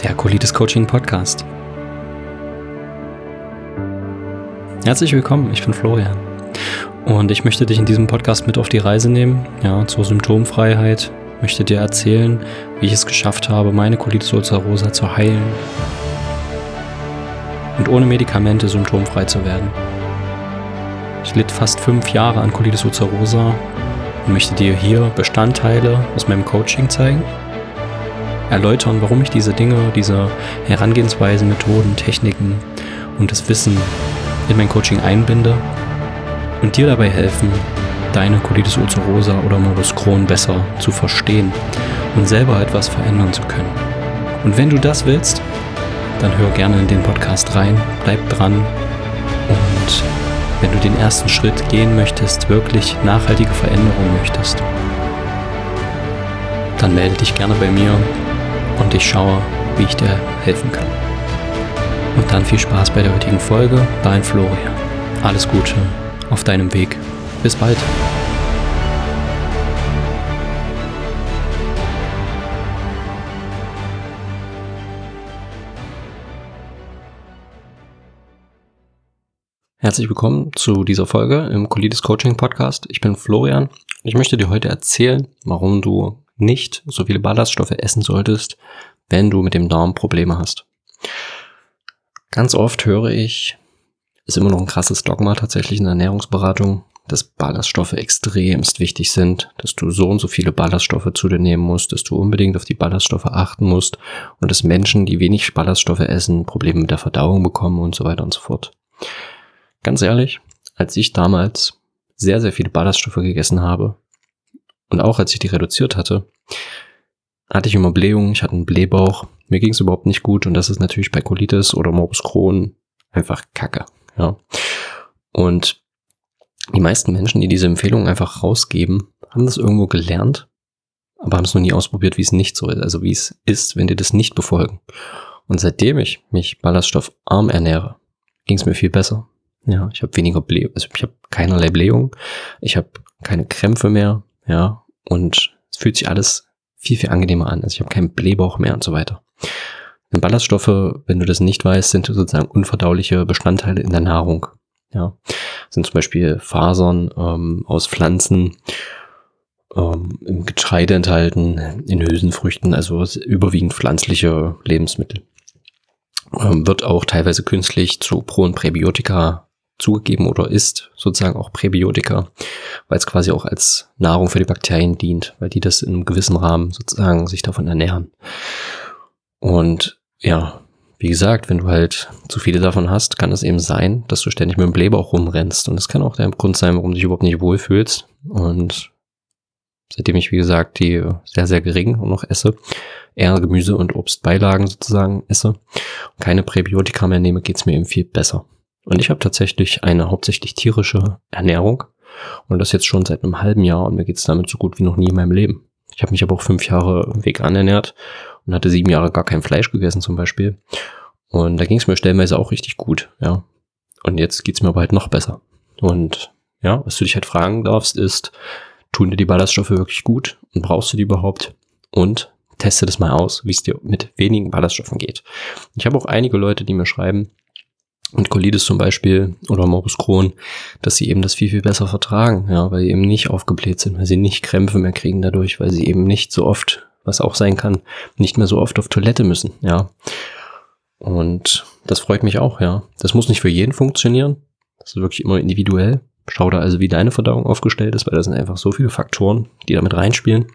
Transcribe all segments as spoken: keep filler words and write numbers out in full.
der Colitis Coaching Podcast. Herzlich willkommen, ich bin Florian und ich möchte dich in diesem Podcast mit auf die Reise nehmen, ja, zur Symptomfreiheit, möchte dir erzählen, wie ich es geschafft habe, meine Colitis ulcerosa zu heilen und ohne Medikamente symptomfrei zu werden. Ich litt fast fünf Jahre an Colitis ulcerosa und möchte dir hier Bestandteile aus meinem Coaching zeigen, erläutern, warum ich diese Dinge, diese Herangehensweisen, Methoden, Techniken und das Wissen in mein Coaching einbinde und dir dabei helfen, deine Colitis ulcerosa oder Morbus Crohn besser zu verstehen und selber etwas verändern zu können. Und wenn du das willst, dann hör gerne in den Podcast rein, bleib dran und wenn du den ersten Schritt gehen möchtest, wirklich nachhaltige Veränderungen möchtest, dann melde dich gerne bei mir und ich schaue, wie ich dir helfen kann. Und dann viel Spaß bei der heutigen Folge, dein Florian. Alles Gute auf deinem Weg. Bis bald. Herzlich willkommen zu dieser Folge im Colitis Coaching Podcast. Ich bin Florian. Ich möchte dir heute erzählen, warum du nicht so viele Ballaststoffe essen solltest, wenn du mit dem Darm Probleme hast. Ganz oft höre ich, ist immer noch ein krasses Dogma tatsächlich in der Ernährungsberatung, dass Ballaststoffe extremst wichtig sind, dass du so und so viele Ballaststoffe zu dir nehmen musst, dass du unbedingt auf die Ballaststoffe achten musst und dass Menschen, die wenig Ballaststoffe essen, Probleme mit der Verdauung bekommen und so weiter und so fort. Ganz ehrlich, als ich damals sehr, sehr viele Ballaststoffe gegessen habe und auch als ich die reduziert hatte, hatte ich immer Blähungen, ich hatte einen Blähbauch, mir ging es überhaupt nicht gut und das ist natürlich bei Colitis oder Morbus Crohn einfach Kacke. Ja. Und die meisten Menschen, die diese Empfehlungen einfach rausgeben, haben das irgendwo gelernt, aber haben es noch nie ausprobiert, wie es nicht so ist, also wie es ist, wenn die das nicht befolgen. Und seitdem ich mich ballaststoffarm ernähre, ging es mir viel besser. Ja, ich habe weniger Blähung, also ich habe keinerlei Blähung, ich habe keine Krämpfe mehr, ja, und es fühlt sich alles viel, viel angenehmer an. Also ich habe keinen Blähbauch mehr und so weiter. Denn Ballaststoffe, wenn du das nicht weißt, sind sozusagen unverdauliche Bestandteile in der Nahrung. Ja, das sind zum Beispiel Fasern ähm, aus Pflanzen, ähm, im Getreide enthalten, in Hülsenfrüchten, also überwiegend pflanzliche Lebensmittel. Ähm, wird auch teilweise künstlich zu Pro- und Präbiotika zugegeben oder ist sozusagen auch Präbiotika, weil es quasi auch als Nahrung für die Bakterien dient, weil die das in einem gewissen Rahmen sozusagen sich davon ernähren. Und ja, wie gesagt, wenn du halt zu viele davon hast, kann es eben sein, dass du ständig mit dem Blähbauch rumrennst. Und das kann auch der Grund sein, warum du dich überhaupt nicht wohlfühlst. Und seitdem ich, wie gesagt, die sehr, sehr gering noch esse, eher Gemüse- und Obstbeilagen sozusagen esse, und keine Präbiotika mehr nehme, geht es mir eben viel besser. Und ich habe tatsächlich eine hauptsächlich tierische Ernährung und das jetzt schon seit einem halben Jahr und mir geht es damit so gut wie noch nie in meinem Leben. Ich habe mich aber auch fünf Jahre vegan ernährt und hatte sieben Jahre gar kein Fleisch gegessen zum Beispiel. Und da ging es mir stellenweise auch richtig gut, ja. Und jetzt geht's mir aber halt noch besser. Und ja, was du dich halt fragen darfst, ist, tun dir die Ballaststoffe wirklich gut und brauchst du die überhaupt? Und teste das mal aus, wie es dir mit wenigen Ballaststoffen geht. Ich habe auch einige Leute, die mir schreiben, und Colitis zum Beispiel oder Morbus Crohn, dass sie eben das viel, viel besser vertragen, ja, weil sie eben nicht aufgebläht sind, weil sie nicht Krämpfe mehr kriegen dadurch, weil sie eben nicht so oft, was auch sein kann, nicht mehr so oft auf Toilette müssen, ja. Und das freut mich auch, ja. Das muss nicht für jeden funktionieren, das ist wirklich immer individuell. Schau da also, wie deine Verdauung aufgestellt ist, weil da sind einfach so viele Faktoren, die damit reinspielen.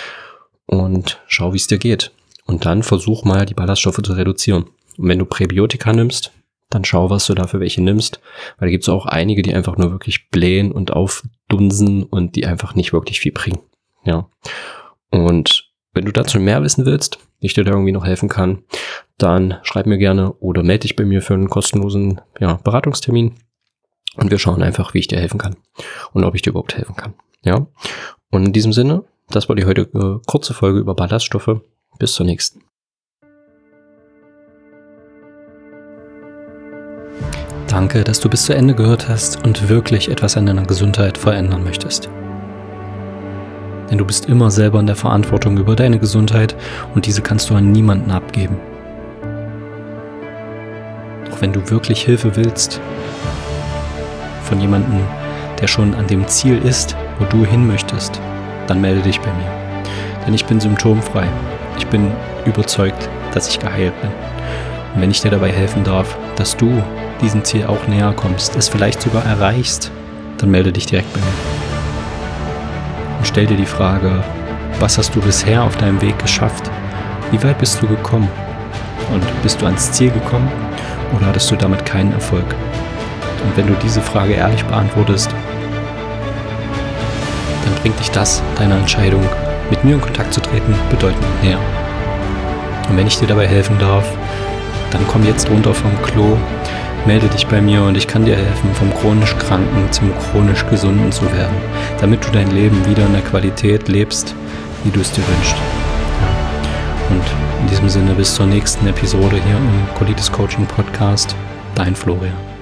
Und schau, wie es dir geht. Und dann versuch mal, die Ballaststoffe zu reduzieren. Und wenn du Präbiotika nimmst, dann schau, was du dafür welche nimmst, weil da gibt es auch einige, die einfach nur wirklich blähen und aufdunsen und die einfach nicht wirklich viel bringen. Ja. Und wenn du dazu mehr wissen willst, ich dir da irgendwie noch helfen kann, dann schreib mir gerne oder melde dich bei mir für einen kostenlosen ja, Beratungstermin und wir schauen einfach, wie ich dir helfen kann und ob ich dir überhaupt helfen kann. Ja. Und in diesem Sinne, das war die heutige äh, kurze Folge über Ballaststoffe. Bis zur nächsten. Danke, dass du bis zu Ende gehört hast und wirklich etwas an deiner Gesundheit verändern möchtest. Denn du bist immer selber in der Verantwortung über deine Gesundheit und diese kannst du an niemanden abgeben. auch wenn du wirklich Hilfe willst, von jemandem, der schon an dem Ziel ist, wo du hin möchtest, dann melde dich bei mir. Denn ich bin symptomfrei. Ich bin überzeugt, dass ich geheilt bin. Und wenn ich dir dabei helfen darf, dass du diesem Ziel auch näher kommst, es vielleicht sogar erreichst, dann melde dich direkt bei mir. Und stell dir die Frage, was hast du bisher auf deinem Weg geschafft? Wie weit bist du gekommen? Und bist du ans Ziel gekommen oder hattest du damit keinen Erfolg? Und wenn du diese Frage ehrlich beantwortest, dann bringt dich das, deine Entscheidung, mit mir in Kontakt zu treten, bedeutend näher. Und wenn ich dir dabei helfen darf, dann komm jetzt runter vom Klo, melde dich bei mir und ich kann dir helfen, vom chronisch Kranken zum chronisch Gesunden zu werden, damit du dein Leben wieder in der Qualität lebst, wie du es dir wünschst. Und in diesem Sinne bis zur nächsten Episode hier im Colitis Coaching Podcast. Dein Florian.